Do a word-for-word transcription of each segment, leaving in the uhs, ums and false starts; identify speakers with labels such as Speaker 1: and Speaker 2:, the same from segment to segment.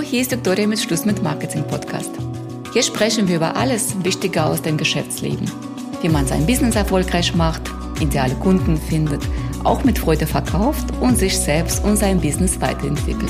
Speaker 1: hier ist Viktoria mit Schluss mit Marketing Podcast. Hier sprechen wir über alles Wichtige aus dem Geschäftsleben. Wie man sein Business erfolgreich macht, ideale Kunden findet, auch mit Freude verkauft und sich selbst und sein Business weiterentwickelt.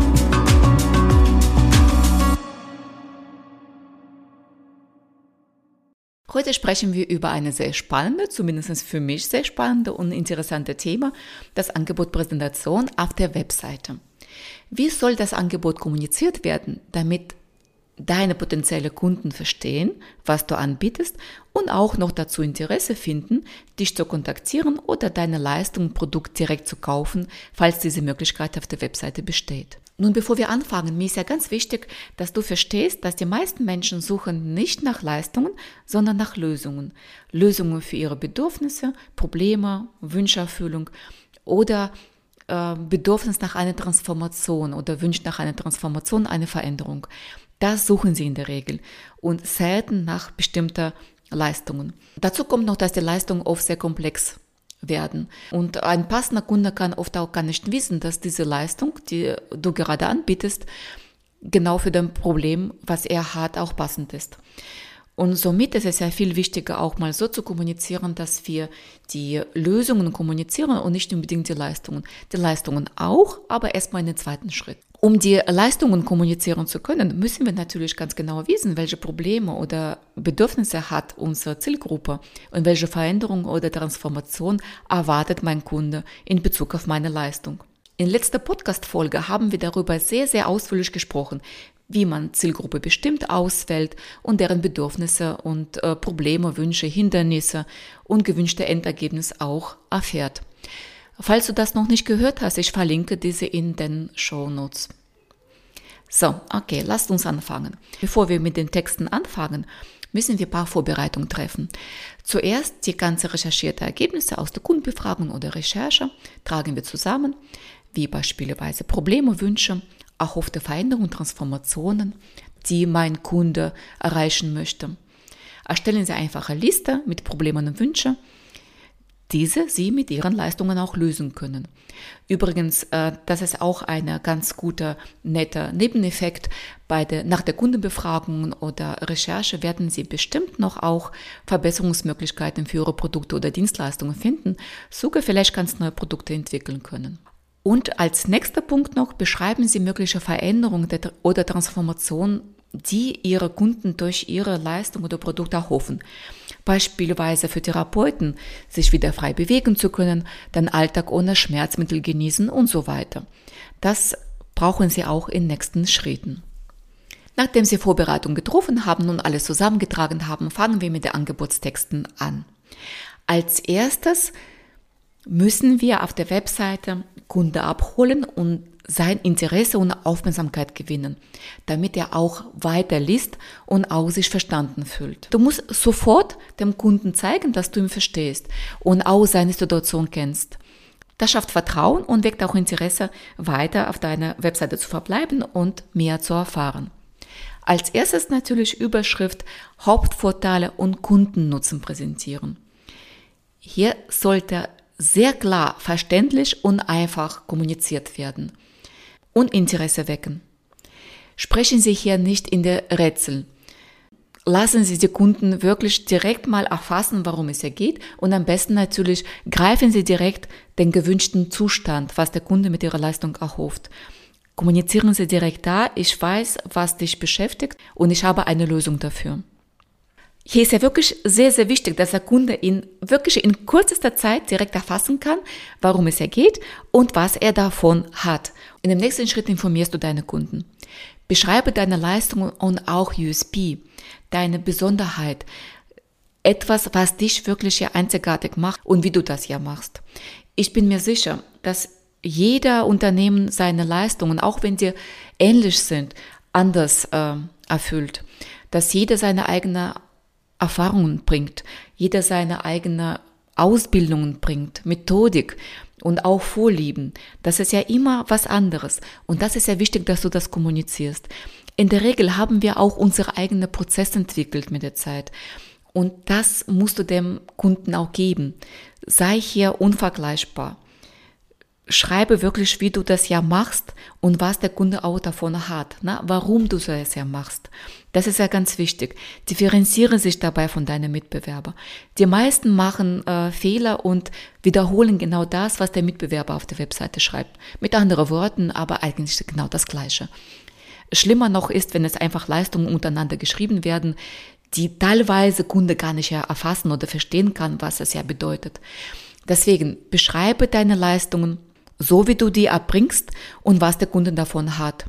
Speaker 1: Heute sprechen wir über eine sehr spannende, zumindest für mich sehr spannende und interessante Thema, das Angebot Präsentation auf der Webseite. Wie soll das Angebot kommuniziert werden, damit deine potenziellen Kunden verstehen, was du anbietest und auch noch dazu Interesse finden, dich zu kontaktieren oder deine Leistung und Produkt direkt zu kaufen, falls diese Möglichkeit auf der Webseite besteht. Nun, bevor wir anfangen, mir ist ja ganz wichtig, dass du verstehst, dass die meisten Menschen suchen nicht nach Leistungen, sondern nach Lösungen. Lösungen für ihre Bedürfnisse, Probleme, Wünscherfüllung oder äh, Bedürfnis nach einer Transformation oder Wunsch nach einer Transformation, einer Veränderung. Das suchen sie in der Regel und selten nach bestimmter Leistungen. Dazu kommt noch, dass die Leistungen oft sehr komplex werden. Und ein passender Kunde kann oft auch gar nicht wissen, dass diese Leistung, die du gerade anbietest, genau für das Problem, was er hat, auch passend ist. Und somit ist es ja viel wichtiger, auch mal so zu kommunizieren, dass wir die Lösungen kommunizieren und nicht unbedingt die Leistungen. Die Leistungen auch, aber erstmal in den zweiten Schritt. Um die Leistungen kommunizieren zu können, müssen wir natürlich ganz genau wissen, welche Probleme oder Bedürfnisse hat unsere Zielgruppe und welche Veränderung oder Transformation erwartet mein Kunde in Bezug auf meine Leistung. In letzter Podcast-Folge haben wir darüber sehr, sehr ausführlich gesprochen, wie man Zielgruppe bestimmt auswählt und deren Bedürfnisse und äh, Probleme, Wünsche, Hindernisse und gewünschte Endergebnis auch erfährt. Falls du das noch nicht gehört hast, ich verlinke diese in den Shownotes. So, okay, lasst uns anfangen. Bevor wir mit den Texten anfangen, müssen wir ein paar Vorbereitungen treffen. Zuerst die ganze recherchierte Ergebnisse aus der Kundenbefragung oder Recherche tragen wir zusammen, wie beispielsweise Probleme, Wünsche, erhoffte Veränderungen und Transformationen, die mein Kunde erreichen möchte. Erstellen Sie einfach eine Liste mit Problemen und Wünschen, diese Sie mit Ihren Leistungen auch lösen können. Übrigens, das ist auch ein ganz guter, netter Nebeneffekt. Bei der, nach der Kundenbefragung oder Recherche werden Sie bestimmt noch auch Verbesserungsmöglichkeiten für Ihre Produkte oder Dienstleistungen finden, sogar vielleicht ganz neue Produkte entwickeln können. Und als nächster Punkt noch, beschreiben Sie mögliche Veränderungen oder Transformationen, die Ihre Kunden durch Ihre Leistung oder Produkt erhoffen. Beispielsweise für Therapeuten, sich wieder frei bewegen zu können, den Alltag ohne Schmerzmittel genießen und so weiter. Das brauchen Sie auch in nächsten Schritten. Nachdem Sie Vorbereitung getroffen haben und alles zusammengetragen haben, fangen wir mit den Angebotstexten an. Als erstes müssen wir auf der Webseite Kunde abholen und sein Interesse und Aufmerksamkeit gewinnen, damit er auch weiter liest und auch sich verstanden fühlt. Du musst sofort dem Kunden zeigen, dass du ihn verstehst und auch seine Situation kennst. Das schafft Vertrauen und weckt auch Interesse, weiter auf deiner Webseite zu verbleiben und mehr zu erfahren. Als erstes natürlich Überschrift, Hauptvorteile und Kundennutzen präsentieren. Hier sollte sehr klar, verständlich und einfach kommuniziert werden und Interesse wecken. Sprechen Sie hier nicht in der Rätsel. Lassen Sie die Kunden wirklich direkt mal erfassen, worum es hier geht und am besten natürlich greifen Sie direkt den gewünschten Zustand, was der Kunde mit Ihrer Leistung erhofft. Kommunizieren Sie direkt da, ich weiß, was dich beschäftigt und ich habe eine Lösung dafür. Hier ist ja wirklich sehr, sehr wichtig, dass der Kunde ihn wirklich in kürzester Zeit direkt erfassen kann, worum es hier geht und was er davon hat. In dem nächsten Schritt informierst du deine Kunden. Beschreibe deine Leistungen und auch U S P, deine Besonderheit, etwas, was dich wirklich ja einzigartig macht und wie du das ja machst. Ich bin mir sicher, dass jeder Unternehmen seine Leistungen, auch wenn sie ähnlich sind, anders äh, erfüllt. Dass jeder seine eigene Erfahrungen bringt, jeder seine eigene Ausbildungen bringt, Methodik und auch Vorlieben. Das ist ja immer was anderes und das ist ja wichtig, dass du das kommunizierst. In der Regel haben wir auch unsere eigene Prozesse entwickelt mit der Zeit und das musst du dem Kunden auch geben. Sei hier unvergleichbar. schreibe wirklich, wie du das ja machst und was der Kunde auch davon hat, ne? Warum du das ja machst. Das ist ja ganz wichtig. Differenziere sich dabei von deinen Mitbewerbern. Die meisten machen äh, Fehler und wiederholen genau das, was der Mitbewerber auf der Webseite schreibt. Mit anderen Worten, aber eigentlich genau das Gleiche. Schlimmer noch ist, wenn es einfach Leistungen untereinander geschrieben werden, die teilweise Kunde gar nicht erfassen oder verstehen kann, was es ja bedeutet. Deswegen beschreibe deine Leistungen, so wie du die erbringst und was der Kunde davon hat.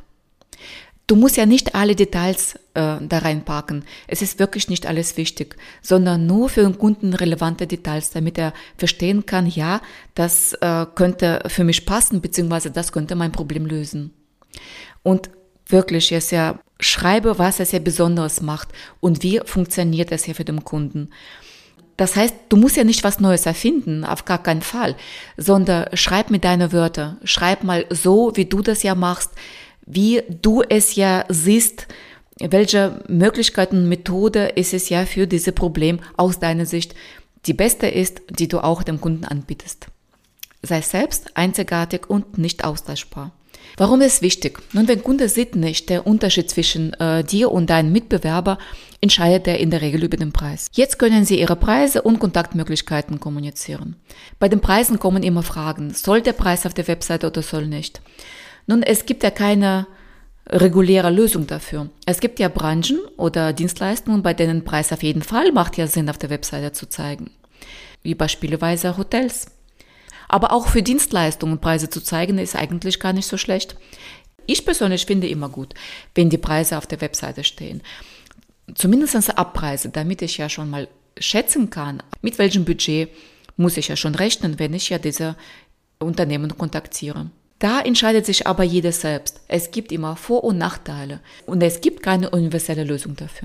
Speaker 1: Du musst ja nicht alle Details äh, da reinpacken. Es ist wirklich nicht alles wichtig, sondern nur für den Kunden relevante Details, damit er verstehen kann, ja, das äh, könnte für mich passen, beziehungsweise das könnte mein Problem lösen. Und wirklich, es ja, schreibe, was es ja Besonderes macht und wie funktioniert es ja für den Kunden. Das heißt, du musst ja nicht was Neues erfinden, auf gar keinen Fall, sondern schreib mit deinen Wörtern, schreib mal so, wie du das ja machst, wie du es ja siehst, welche Möglichkeiten und Methode ist es ja für dieses Problem aus deiner Sicht die beste ist, die du auch dem Kunden anbietest. Sei selbst einzigartig und nicht austauschbar. Warum ist es wichtig? Nun, wenn Kunde sieht nicht der Unterschied zwischen äh, dir und deinem Mitbewerber, entscheidet er in der Regel über den Preis. Jetzt können Sie Ihre Preise und Kontaktmöglichkeiten kommunizieren. Bei den Preisen kommen immer Fragen. Soll der Preis auf der Webseite oder soll nicht? Nun, es gibt ja keine reguläre Lösung dafür. Es gibt ja Branchen oder Dienstleistungen, bei denen Preis auf jeden Fall macht ja Sinn, auf der Webseite zu zeigen. Wie beispielsweise Hotels. Aber auch für Dienstleistungen Preise zu zeigen, ist eigentlich gar nicht so schlecht. Ich persönlich finde immer gut, wenn die Preise auf der Webseite stehen. Zumindest Abpreise, damit ich ja schon mal schätzen kann, mit welchem Budget muss ich ja schon rechnen, wenn ich ja diese Unternehmen kontaktiere. Da entscheidet sich aber jeder selbst. Es gibt immer Vor- und Nachteile und es gibt keine universelle Lösung dafür.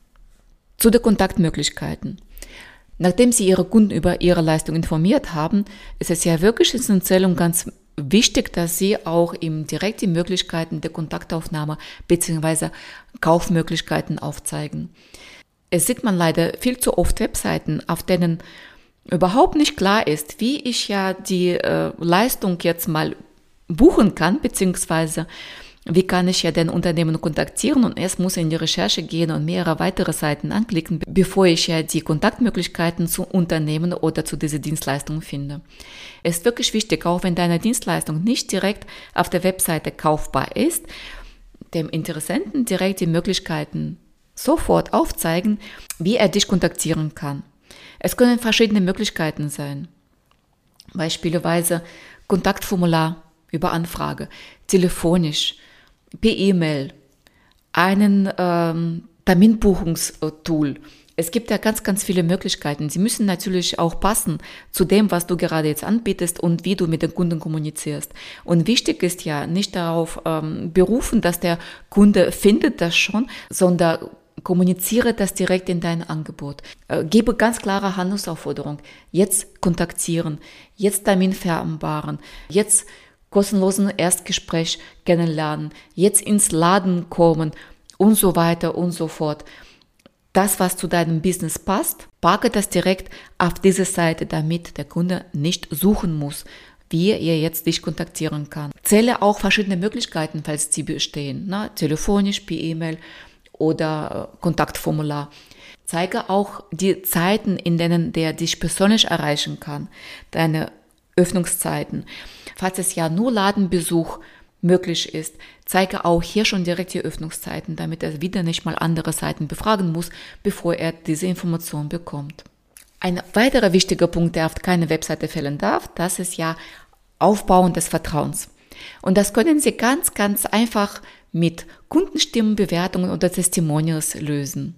Speaker 1: Zu den Kontaktmöglichkeiten. Nachdem Sie Ihre Kunden über Ihre Leistung informiert haben, ist es ja wirklich essentiell und ganz wichtig, dass Sie auch ihm direkt die Möglichkeiten der Kontaktaufnahme bzw. Kaufmöglichkeiten aufzeigen. Es sieht man leider viel zu oft Webseiten, auf denen überhaupt nicht klar ist, wie ich ja die äh, Leistung jetzt mal buchen kann, beziehungsweise wie kann ich ja den Unternehmen kontaktieren und erst muss ich in die Recherche gehen und mehrere weitere Seiten anklicken, bevor ich ja die Kontaktmöglichkeiten zu Unternehmen oder zu dieser Dienstleistung finde. Es ist wirklich wichtig, auch wenn deine Dienstleistung nicht direkt auf der Webseite kaufbar ist, dem Interessenten direkt die Möglichkeiten sofort aufzeigen, wie er dich kontaktieren kann. Es können verschiedene Möglichkeiten sein. Beispielsweise Kontaktformular über Anfrage, telefonisch, per E-Mail, einen ähm, Terminbuchungstool. Es gibt ja ganz, ganz viele Möglichkeiten. Sie müssen natürlich auch passen zu dem, was du gerade jetzt anbietest und wie du mit den Kunden kommunizierst. Und wichtig ist ja nicht darauf ähm, berufen, dass der Kunde findet das schon, sondern kommuniziere das direkt in dein Angebot. Äh, gebe ganz klare Handlungsaufforderung. Jetzt kontaktieren, jetzt Termin vereinbaren, jetzt kostenlosen Erstgespräch kennenlernen, jetzt ins Laden kommen und so weiter und so fort. Das, was zu deinem Business passt, packe das direkt auf diese Seite, damit der Kunde nicht suchen muss, wie er jetzt dich kontaktieren kann. Zähle auch verschiedene Möglichkeiten, falls sie bestehen, ne? Telefonisch, per E-Mail oder Kontaktformular. Zeige auch die Zeiten, in denen der dich persönlich erreichen kann, deine Öffnungszeiten. Falls es ja nur Ladenbesuch möglich ist, zeige auch hier schon direkt die Öffnungszeiten, damit er wieder nicht mal andere Seiten befragen muss, bevor er diese Information bekommt. Ein weiterer wichtiger Punkt, der auf keine Webseite fehlen darf, das ist ja Aufbauen des Vertrauens. Und das können Sie ganz, ganz einfach mit Kundenstimmenbewertungen oder Testimonials lösen.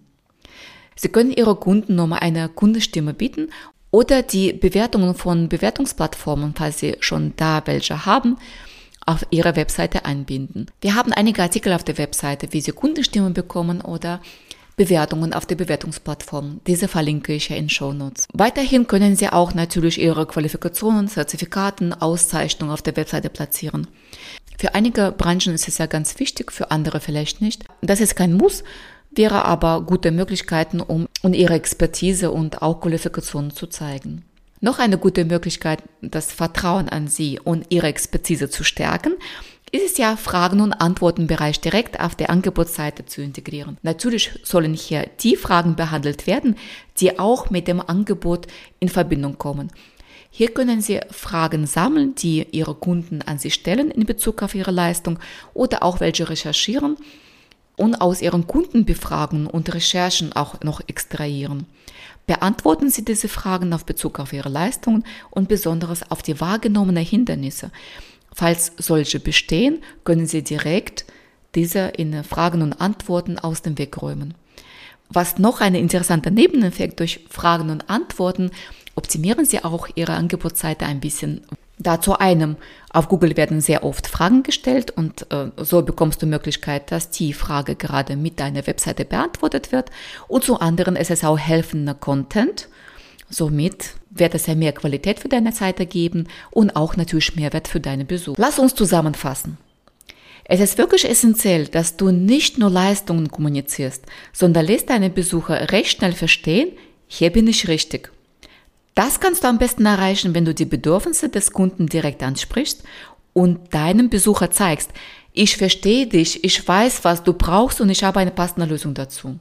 Speaker 1: Sie können Ihre Kunden um eine Kundenstimme bieten oder die Bewertungen von Bewertungsplattformen, falls Sie schon da welche haben, auf Ihre Webseite einbinden. Wir haben einige Artikel auf der Webseite, wie Sie Kundenstimmen bekommen oder Bewertungen auf der Bewertungsplattform. Diese verlinke ich ja in Shownotes. Weiterhin können Sie auch natürlich Ihre Qualifikationen, Zertifikaten, Auszeichnungen auf der Webseite platzieren. Für einige Branchen ist es ja ganz wichtig, für andere vielleicht nicht. Das ist kein Muss, wäre aber gute Möglichkeiten, um, um ihre Expertise und auch Qualifikationen zu zeigen. Noch eine gute Möglichkeit, das Vertrauen an Sie und Ihre Expertise zu stärken, ist es ja, Fragen- und Antwortenbereich direkt auf der Angebotsseite zu integrieren. Natürlich sollen hier die Fragen behandelt werden, die auch mit dem Angebot in Verbindung kommen. Hier können Sie Fragen sammeln, die Ihre Kunden an Sie stellen in Bezug auf Ihre Leistung oder auch welche recherchieren und aus Ihren Kundenbefragungen und Recherchen auch noch extrahieren. Beantworten Sie diese Fragen auf Bezug auf Ihre Leistungen und besonders auf die wahrgenommenen Hindernisse. Falls solche bestehen, können Sie direkt diese in Fragen und Antworten aus dem Weg räumen. Was noch ein interessanter Nebeneffekt durch Fragen und Antworten, optimieren Sie auch Ihre Angebotsseite ein bisschen. Da zu einem, auf Google werden sehr oft Fragen gestellt und äh, so bekommst du die Möglichkeit, dass die Frage gerade mit deiner Webseite beantwortet wird. Und zu anderen ist es auch helfender Content. Somit wird es ja mehr Qualität für deine Seite geben und auch natürlich Mehrwert für deine Besucher. Lass uns zusammenfassen. Es ist wirklich essentiell, dass du nicht nur Leistungen kommunizierst, sondern lässt deine Besucher recht schnell verstehen, hier bin ich richtig. Das kannst du am besten erreichen, wenn du die Bedürfnisse des Kunden direkt ansprichst und deinem Besucher zeigst, ich verstehe dich, ich weiß, was du brauchst und ich habe eine passende Lösung dazu.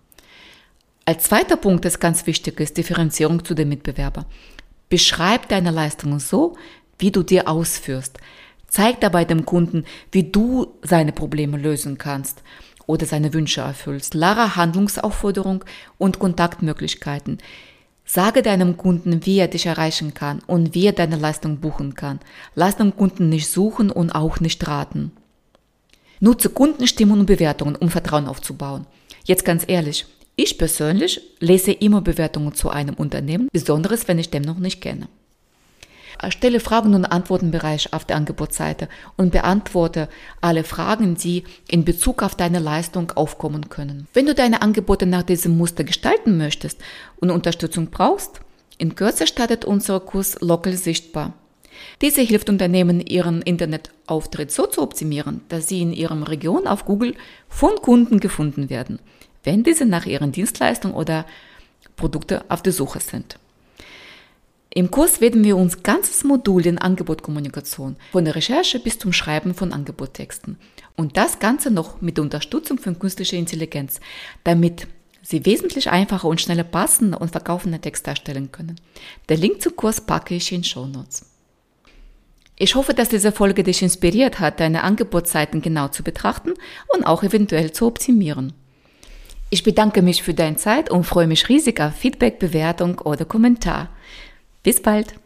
Speaker 1: Als zweiter Punkt ist ganz wichtig, ist Differenzierung zu den Mitbewerbern. Beschreib deine Leistungen so, wie du dir ausführst. Zeig dabei dem Kunden, wie du seine Probleme lösen kannst oder seine Wünsche erfüllst. Klare Handlungsaufforderung und Kontaktmöglichkeiten. Sage deinem Kunden, wie er dich erreichen kann und wie er deine Leistung buchen kann. Lass den Kunden nicht suchen und auch nicht raten. Nutze Kundenstimmen und Bewertungen, um Vertrauen aufzubauen. Jetzt ganz ehrlich, ich persönlich lese immer Bewertungen zu einem Unternehmen, besonders wenn ich den noch nicht kenne. Erstelle Fragen- und Antwortenbereich auf der Angebotsseite und beantworte alle Fragen, die in Bezug auf deine Leistung aufkommen können. Wenn du deine Angebote nach diesem Muster gestalten möchtest und Unterstützung brauchst, in Kürze startet unser Kurs Local Sichtbar. Diese hilft Unternehmen, ihren Internetauftritt so zu optimieren, dass sie in ihrer Region auf Google von Kunden gefunden werden, wenn diese nach ihren Dienstleistungen oder Produkten auf der Suche sind. Im Kurs werden wir uns ganzes Modul in Angebotkommunikation, von der Recherche bis zum Schreiben von Angebottexten. Und das Ganze noch mit der Unterstützung von künstlicher Intelligenz, damit Sie wesentlich einfacher und schneller passende und verkaufende Texte erstellen können. Der Link zum Kurs packe ich in Shownotes. Ich hoffe, dass diese Folge dich inspiriert hat, deine Angebotsseiten genau zu betrachten und auch eventuell zu optimieren. Ich bedanke mich für deine Zeit und freue mich riesig auf Feedback, Bewertung oder Kommentar. Bis bald!